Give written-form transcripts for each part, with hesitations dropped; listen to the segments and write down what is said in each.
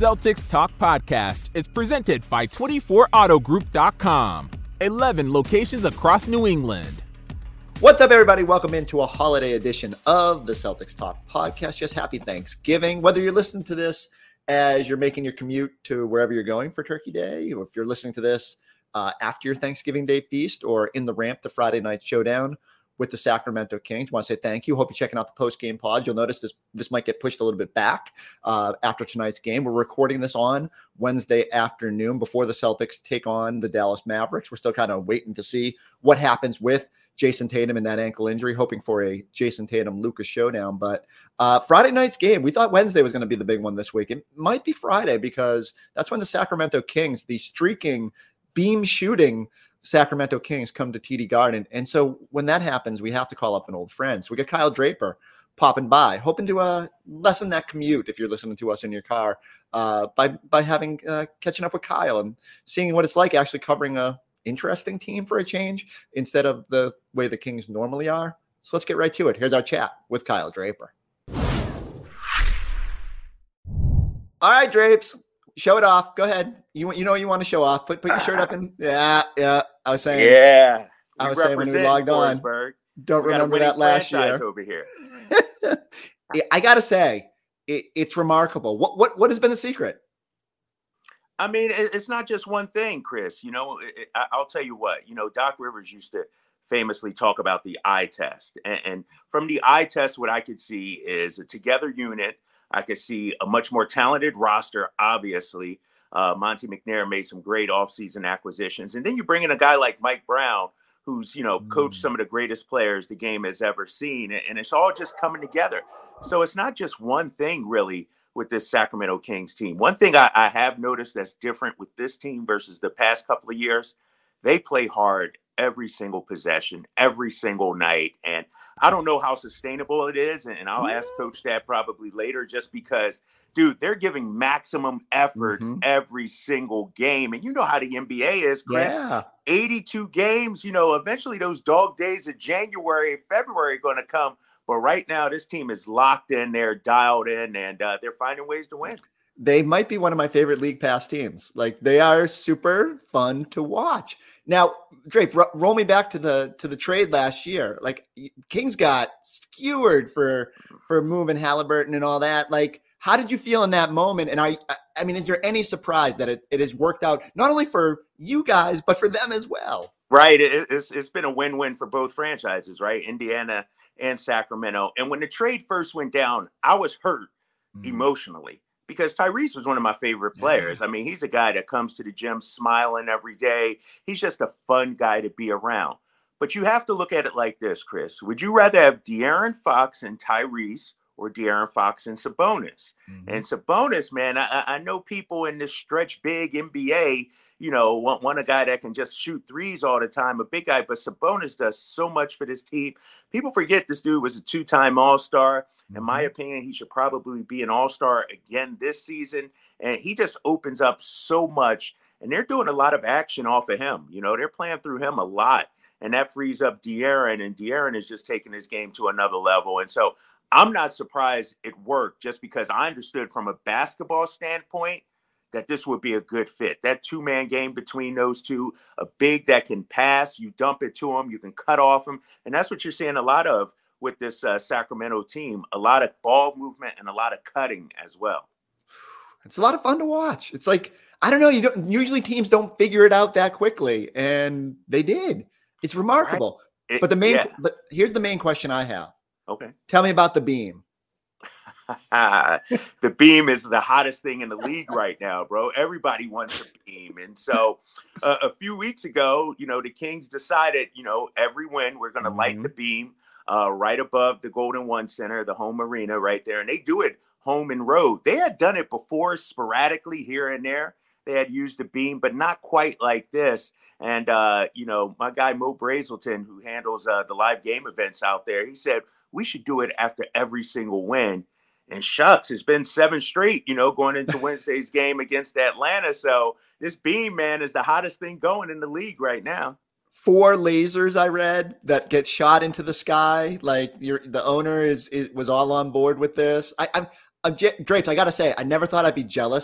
Celtics Talk podcast is presented by 24AutoGroup.com. 11 locations across New England. What's up, everybody? Welcome into a holiday edition of the Celtics Talk podcast. Just happy Thanksgiving. Whether you're listening to this as you're making your commute to wherever you're going for Turkey Day, or if you're listening to this after your Thanksgiving Day feast or in the ramp to Friday night showdown with the Sacramento Kings, I want to say thank you. Hope you're checking out the post-game pod. You'll notice this might get pushed a little bit back after tonight's game. We're recording this on Wednesday afternoon before the Celtics take on the Dallas Mavericks. We're still kind of waiting to see what happens with Jason Tatum and that ankle injury, hoping for a Jason Tatum-Luka showdown. But Friday night's game, we thought Wednesday was going to be the big one this week. It might be Friday because that's when the Sacramento Kings, the streaking, beam-shooting Sacramento Kings, come to TD Garden. And so when that happens, we have to call up an old friend. So we got Kyle Draper popping by, hoping to lessen that commute if you're listening to us in your car by having catching up with Kyle and seeing what it's like actually covering a interesting team for a change instead of the way the Kings normally are. So let's get right to it. Here's our chat with Kyle Draper. All right, Drapes, show it off. Go ahead. You want to show off. Put your shirt up in. Yeah. I was saying. Yeah. I was saying when we logged on. Don't remember that last year. Over here. I gotta say, it's remarkable. What has been the secret? I mean, it's not just one thing, Chris. You know, I'll tell you what. You know, Doc Rivers used to famously talk about the eye test, and from the eye test, what I could see is a together unit. I could see a much more talented roster. Obviously, Monte McNair made some great offseason acquisitions, and then you bring in a guy like Mike Brown, who's, coached some of the greatest players the game has ever seen. And it's all just coming together. So it's not just one thing really with this Sacramento Kings team. One thing I have noticed that's different with this team versus the past couple of years, they play hard every single possession, every single night. And I don't know how sustainable it is. And I'll ask Coach that probably later, just because, dude, they're giving maximum effort every single game. And you know how the NBA is, Chris. Yeah. 82 games, eventually those dog days of January, February are going to come. But right now, this team is locked in, they're dialed in, and they're finding ways to win. They might be one of my favorite League Pass teams. Like, they are super fun to watch. Now, Drake, roll me back to the trade last year. Like, Kings got skewered for moving Halliburton and all that. Like, how did you feel in that moment? And I mean, is there any surprise that it has worked out not only for you guys, but for them as well? Right. It's been a win-win for both franchises, right? Indiana and Sacramento. And when the trade first went down, I was hurt emotionally because Tyrese was one of my favorite players. I mean, he's a guy that comes to the gym smiling every day. He's just a fun guy to be around. But you have to look at it like this, Chris. Would you rather have De'Aaron Fox and Tyrese or De'Aaron Fox and Sabonis? And Sabonis, man, I know people in this stretch big NBA, want a guy that can just shoot threes all the time, a big guy, but Sabonis does so much for this team. People forget this dude was a 2-time All-Star. In my opinion, he should probably be an All-Star again this season. And he just opens up so much, and they're doing a lot of action off of him. They're playing through him a lot, and that frees up De'Aaron, and De'Aaron is just taking his game to another level. And so I'm not surprised it worked, just because I understood from a basketball standpoint that this would be a good fit. That two-man game between those two, a big that can pass, you dump it to him, you can cut off him. And that's what you're seeing a lot of with this Sacramento team, a lot of ball movement and a lot of cutting as well. It's a lot of fun to watch. It's like, I don't know, usually teams don't figure it out that quickly, and they did. It's remarkable. Right. But here's the main question I have. Okay. Tell me about the beam. The beam is the hottest thing in the league right now, bro. Everybody wants a beam. And so a few weeks ago, the Kings decided, every win, we're going to light the beam right above the Golden One Center, the home arena right there. And they do it home and road. They had done it before sporadically here and there. They had used the beam, but not quite like this. And, my guy, Mo Brazelton, who handles the live game events out there, he said, we should do it after every single win. And shucks, it's been 7 straight, going into Wednesday's game against Atlanta. So this beam, man, is the hottest ththing going in the league right now. 4 lasers I read that get shot into the sky. Like the owner was all on board with this. Drapes, I got to say, I never thought I'd be jealous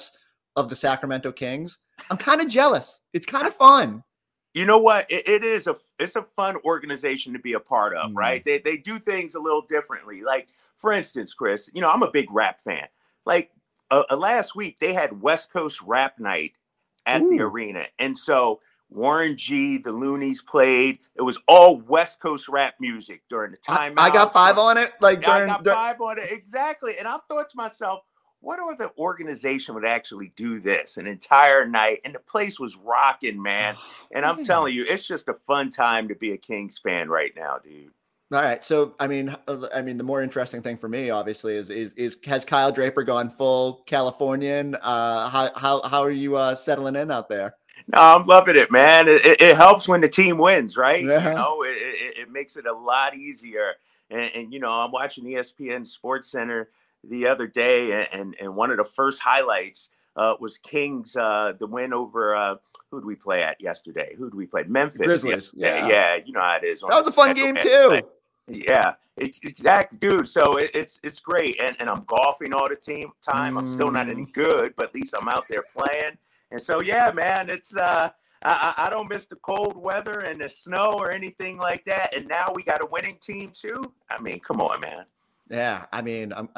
of the Sacramento Kings. I'm kind of jealous. It's kind of fun. You know what? It's a fun organization to be a part of, right? They do things a little differently. Like, for instance, Chris, I'm a big rap fan. Like last week, they had West Coast Rap Night at the arena. And so Warren G, the Loonies played. It was all West Coast rap music during the timeout. I got 5 on it. I got 5 on it. Exactly. And I thought to myself, what other organization would actually do this an entire night? And the place was rocking, man. And I'm telling you, it's just a fun time to be a Kings fan right now, dude. All right. So, I mean, the more interesting thing for me, obviously, is has Kyle Draper gone full Californian? How are you settling in out there? No, I'm loving it, man. It helps when the team wins, right? Yeah. It makes it a lot easier. And I'm watching ESPN Sports Center the other day, and one of the first highlights was Kings, the win over who did we play at yesterday? Who did we play? Memphis. Grizzlies. Yeah, you know how it is. That was a fun game too. Yeah, it's exactly, dude. So it's great, and I'm golfing all the time. I'm still not any good, but at least I'm out there playing. And so, yeah, man, it's I don't miss the cold weather and the snow or anything like that. And now we got a winning team too. I mean, come on, man. Yeah, I mean, I'm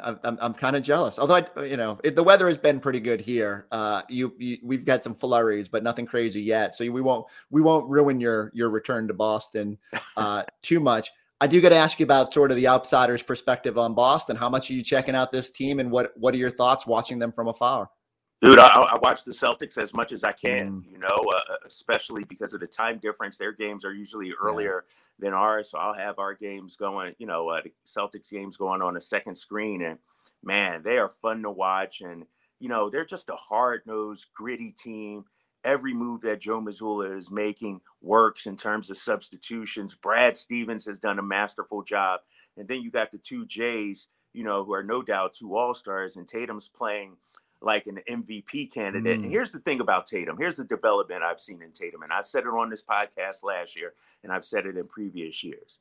kind of jealous. Although the weather has been pretty good here. We've got some flurries, but nothing crazy yet. So we won't ruin your return to Boston too much. I do got to ask you about sort of the outsider's perspective on Boston. How much are you checking out this team, and what are your thoughts watching them from afar? Dude, I watch the Celtics as much as I can, especially because of the time difference. Their games are usually earlier than ours. So I'll have our games going, the Celtics games going on a second screen. And, man, they are fun to watch. And, they're just a hard-nosed, gritty team. Every move that Joe Mazzulla is making works in terms of substitutions. Brad Stevens has done a masterful job. And then you got the 2 Jays, who are no doubt 2 all-stars. And Tatum's playing like an MVP candidate. And here's the thing about Tatum. Here's the development I've seen in Tatum. And I've said it on this podcast last year, and I've said it in previous years.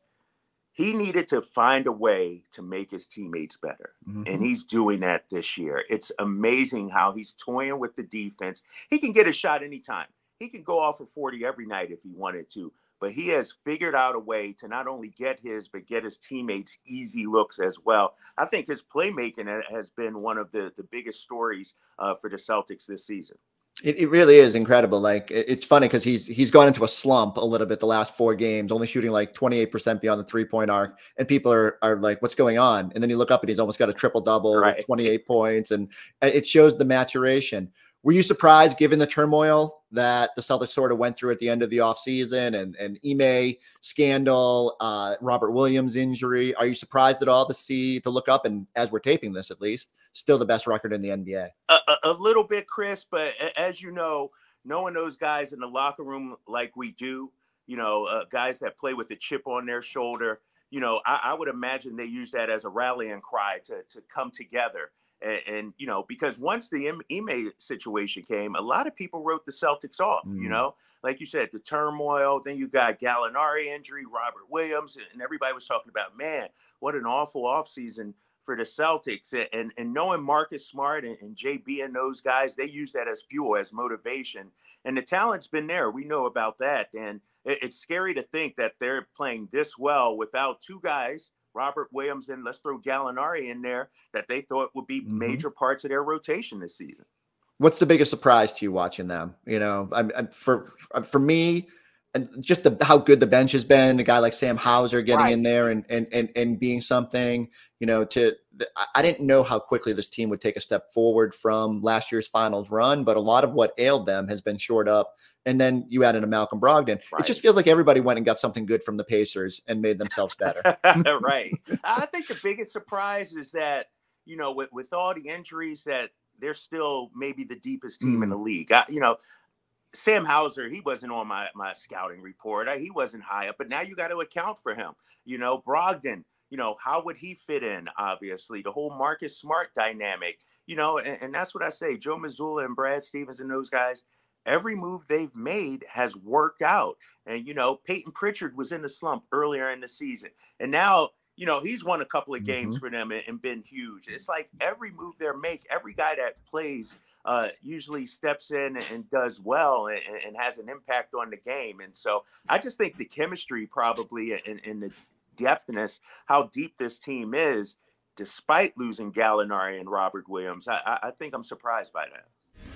He needed to find a way to make his teammates better. And he's doing that this year. It's amazing how he's toying with the defense. He can get a shot anytime. He can go off for 40 every night if he wanted to. But he has figured out a way to not only get his teammates easy looks as well. I think his playmaking has been one of the biggest stories for the Celtics this season. It really is incredible. Like, it's funny because he's gone into a slump a little bit the last 4 games, only shooting like 28% beyond the 3-point arc. And people are like, what's going on? And then you look up and he's almost got a triple-double with 28 points. And it shows the maturation. Were you surprised, given the turmoil that the Celtics sort of went through at the end of the offseason and Ime scandal, Robert Williams injury? Are you surprised at all to look up, and as we're taping this, at least, still the best record in the NBA? A little bit, Chris, but as you know, knowing those guys in the locker room like we do, guys that play with a chip on their shoulder, I would imagine they use that as a rallying cry to come together. And because once the Ime situation came, a lot of people wrote the Celtics off, like you said, the turmoil. Then you got Gallinari injury, Robert Williams, and everybody was talking about, man, what an awful offseason for the Celtics. And knowing Marcus Smart and JB and those guys, they use that as fuel, as motivation. And the talent's been there. We know about that. And it's scary to think that they're playing this well without 2 guys, Robert Williams, and let's throw Gallinari in there, that they thought would be major parts of their rotation this season. What's the biggest surprise to you watching them? For me, and just how good the bench has been. A guy like Sam Hauser getting in there and being something. I didn't know how quickly this team would take a step forward from last year's finals run, but a lot of what ailed them has been shored up. And then you add in a Malcolm Brogdon. It just feels like everybody went and got something good from the Pacers and made themselves better. Right. I think the biggest surprise is that, with all the injuries, that they're still maybe the deepest team in the league. Sam Hauser, he wasn't on my scouting report. He wasn't high up, but now you got to account for him. Brogdon, how would he fit in? Obviously, the whole Marcus Smart dynamic, and that's what I say. Joe Mazzulla and Brad Stevens and those guys, every move they've made has worked out. And, Peyton Pritchard was in the slump earlier in the season. And now he's won a couple of games for them and been huge. It's like every move they make, every guy that plays usually steps in and does well and has an impact on the game. And so I just think the chemistry probably and the depthness, how deep this team is, despite losing Gallinari and Robert Williams, I think I'm surprised by that.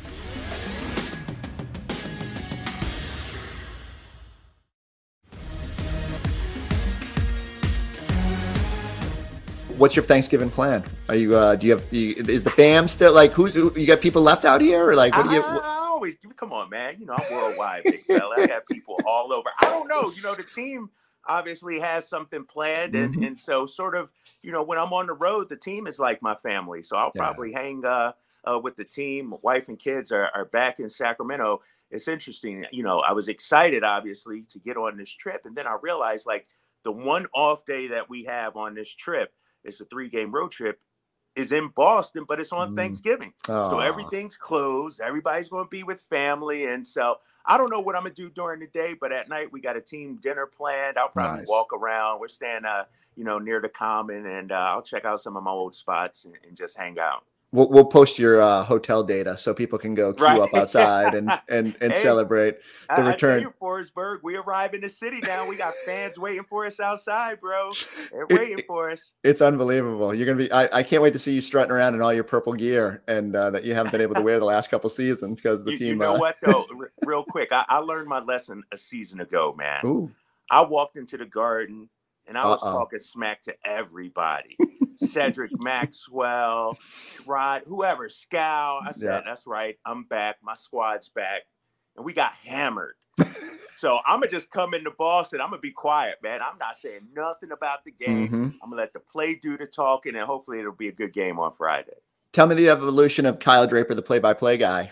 What's your Thanksgiving plan? Are you? Is the fam still like? Who you got? People left out here, or like? What do you? I always come on, man. I'm worldwide, big fella. I got people all over. I don't know. The team obviously has something planned, and so sort of, when I'm on the road, the team is like my family. So I'll probably hang with the team. Wife and kids are back in Sacramento. It's interesting. I was excited, obviously, to get on this trip, and then I realized like the one off day that we have on this trip. It's a 3-game road trip, is in Boston, but it's on Thanksgiving. So everything's closed. Everybody's going to be with family. And so I don't know what I'm going to do during the day, but at night we got a team dinner planned. I'll probably walk around. We're staying, near the Common, and I'll check out some of my old spots and just hang out. We'll post your hotel data so people can go queue up outside and hey, celebrate the return. I Forsberg, we arrive in the city now. We got fans waiting for us outside, bro. They're waiting for us. It's unbelievable. You're gonna be. I can't wait to see you strutting around in all your purple gear and that you haven't been able to wear the last couple seasons because the team. You know what though? Real quick, I learned my lesson a season ago, man. Ooh. I walked into the Garden. And I was talking smack to everybody. Cedric Maxwell, Rod, whoever, Scal. I said, that's right. I'm back. My squad's back. And we got hammered. So I'm going to just come into Boston. I'm going to be quiet, man. I'm not saying nothing about the game. I'm going to let the play do the talking, and hopefully it'll be a good game on Friday. Tell me the evolution of Kyle Draper, the play-by-play guy.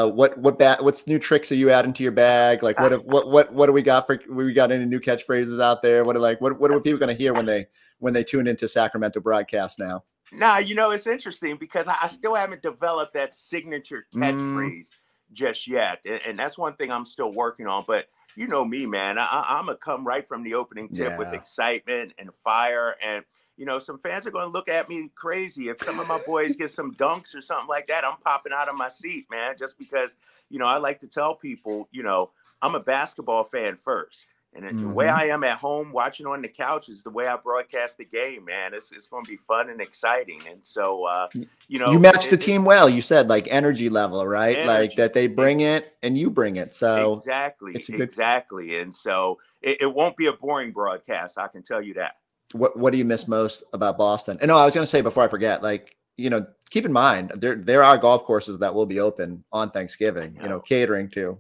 What's new tricks are you adding to your bag? Like what do we got we got any new catchphrases out there? What are people going to hear when they tune into Sacramento broadcast now? Nah, it's interesting because I still haven't developed that signature catchphrase just yet, and that's one thing I'm still working on. But you know me, man, I'm gonna come right from the opening tip with excitement and fire and. Some fans are going to look at me crazy. If some of my boys get some dunks or something like that, I'm popping out of my seat, man, just because, I like to tell people, I'm a basketball fan first. And the way I am at home watching on the couch is the way I broadcast the game, man. It's going to be fun and exciting. And so, you match the team well. You said like energy level, right? Energy. Like that they bring it and you bring it. So exactly. And so it won't be a boring broadcast. I can tell you that. What do you miss most about Boston? And no, I was going to say before I forget, like, keep in mind there are golf courses that will be open on Thanksgiving, catering to.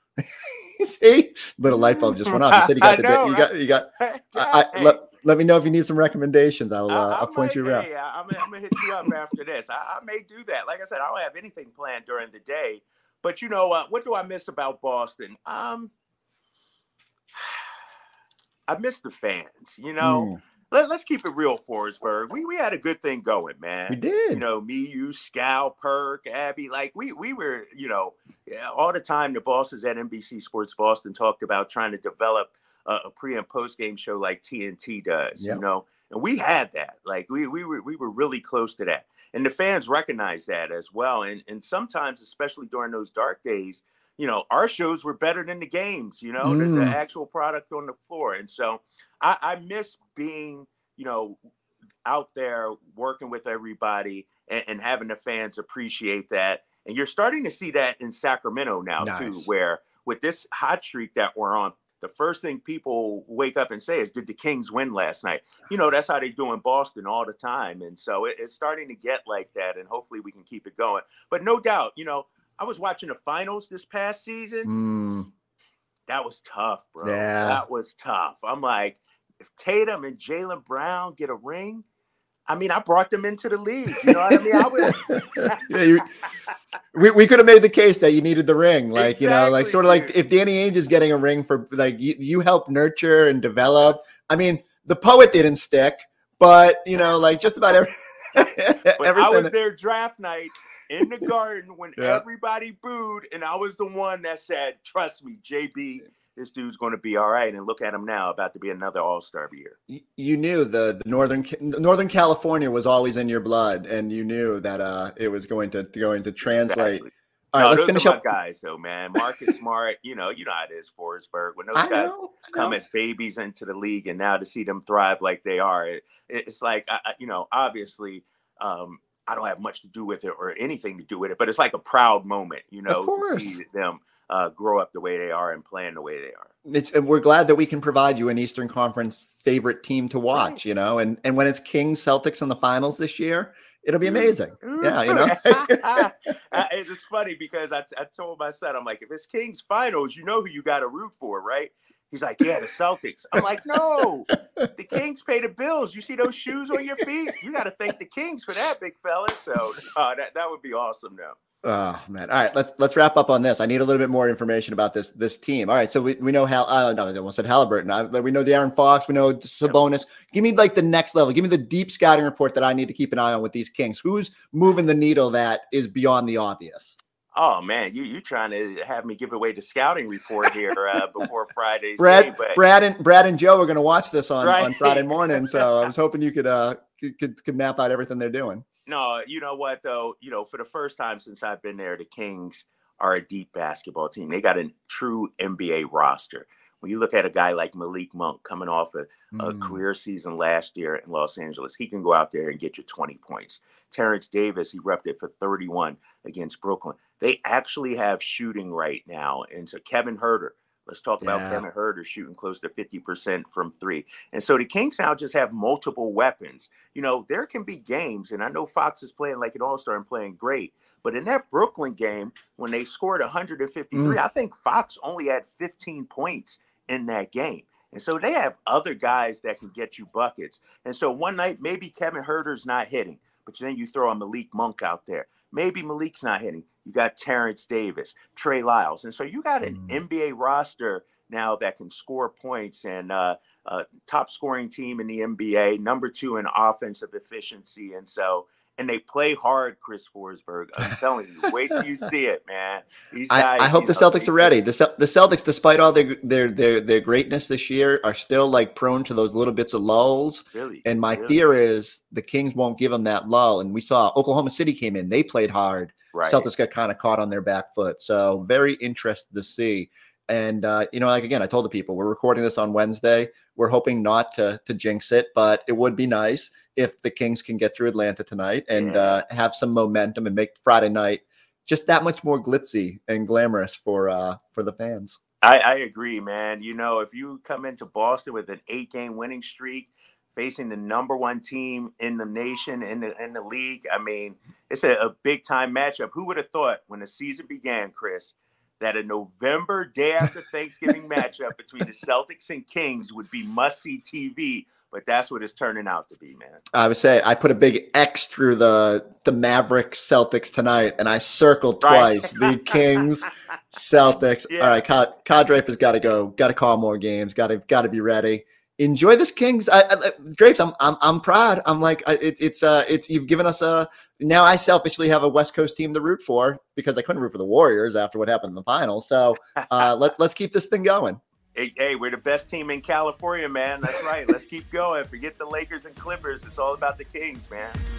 See, little light bulb just went off. You said let me know if you need some recommendations. I'll point you around. I'm gonna hit you up after this. I may do that. Like I said, I don't have anything planned during the day, but what do I miss about Boston? I miss the fans, Let's keep it real, Forsberg. We had a good thing going, man. We did. Me, you, Scal, Perk, Abby. Like we were, all the time the bosses at NBC Sports Boston talked about trying to develop a pre and post game show like TNT does, and we had that. Like we were really close to that, and the fans recognized that as well. And sometimes, especially during those dark days, our shows were better than the games, the actual product on the floor. And so I miss being, out there working with everybody and having the fans appreciate that. And you're starting to see that in Sacramento now, too, where with this hot streak that we're on, the first thing people wake up and say is, did the Kings win last night? That's how they do in Boston all the time. And so it's starting to get like that. And hopefully we can keep it going. But no doubt, I was watching the finals this past season. That was tough, bro. Yeah. That was tough. I'm like, if Tatum and Jaylen Brown get a ring, I brought them into the league. You know what I mean? We could have made the case that you needed the ring. Like, exactly, sort of like if Danny Ainge is getting a ring for like you helped nurture and develop. The poet didn't stick, but just about everything. I was there draft night in the Garden when everybody booed, and I was the one that said, trust me, JB, this dude's going to be all right. And look at him now, about to be another All-Star year. You knew the Northern California was always in your blood, and you knew that it was going to translate. Exactly. All right, let's those finish are my up. guys, though, man. Marcus Smart, you know how it is, Forsberg. When those guys come as babies into the league, and now to see them thrive like they are, it's like, obviously, I don't have much to do with it or anything to do with it, but it's like a proud moment, to see them grow up the way they are and playing the way they are. We're glad that we can provide you an Eastern Conference favorite team to watch, and when it's Kings Celtics in the finals this year, it'll be amazing. Yeah, It's funny because I told my son, I'm like, if it's Kings finals, you know who you got to root for, right? He's like, yeah, the Celtics. I'm like, no, the Kings pay the bills. You see those shoes on your feet? You got to thank the Kings for that, big fella. So that would be awesome now. Oh man! All right, let's wrap up on this. I need a little bit more information about this team. All right, so we know I almost said Halliburton. We know De'Aaron Fox. We know Sabonis. Give me like the next level. Give me the deep scouting report that I need to keep an eye on with these Kings. Who's moving the needle that is beyond the obvious? Oh man, you trying to have me give away the scouting report here before Friday's game? But Brad and Joe are going to watch this on Friday morning, so I was hoping you could map out everything they're doing. No, you know what though? For the first time since I've been there, the Kings are a deep basketball team. They got a true NBA roster. When you look at a guy like Malik Monk coming off a career season last year in Los Angeles, he can go out there and get you 20 points. Terrence Davis, he repped it for 31 against Brooklyn. They actually have shooting right now. And so Kevin Huerter, let's talk about Kevin Huerter shooting close to 50% from three. And so the Kings now just have multiple weapons. There can be games, and I know Fox is playing like an all-star and playing great, but in that Brooklyn game, when they scored 153, I think Fox only had 15 points in that game. And so they have other guys that can get you buckets. And so one night, maybe Kevin Huerter's not hitting, but then you throw a Malik Monk out there. Maybe Malik's not hitting. You got Terrence Davis, Trey Lyles. And so you got an NBA roster now that can score points, and top scoring team in the NBA, number 2 in offensive efficiency. And they play hard, Chris Forsberg. I'm telling you, wait till you see it, man. These guys, I hope the Celtics are ready. The Celtics, despite all their greatness this year, are still like prone to those little bits of lulls. Really? And my fear is the Kings won't give them that lull. And we saw Oklahoma City came in. They played hard. Right. Celtics got kind of caught on their back foot. So very interested to see. And, again, I told the people we're recording this on Wednesday. We're hoping not to jinx it, but it would be nice if the Kings can get through Atlanta tonight and have some momentum and make Friday night just that much more glitzy and glamorous for the fans. I agree, man. If you come into Boston with an 8-game winning streak, facing the number 1 team in the nation, in the league, I mean, it's a big-time matchup. Who would have thought when the season began, Chris, that a November day after Thanksgiving matchup between the Celtics and Kings would be must-see TV, but that's what it's turning out to be, man. I would say I put a big X through the Mavericks Celtics tonight, and I circled twice the Kings Celtics. Yeah. All right, Todd Draper's got to go. Got to call more games. Got to be ready. Enjoy this Kings. Drapes, I'm proud. I'm like, it's you've given us now I selfishly have a West Coast team to root for because I couldn't root for the Warriors after what happened in the finals. So let's keep this thing going. Hey, we're the best team in California, man. That's right. Let's keep going. Forget the Lakers and Clippers. It's all about the Kings, man.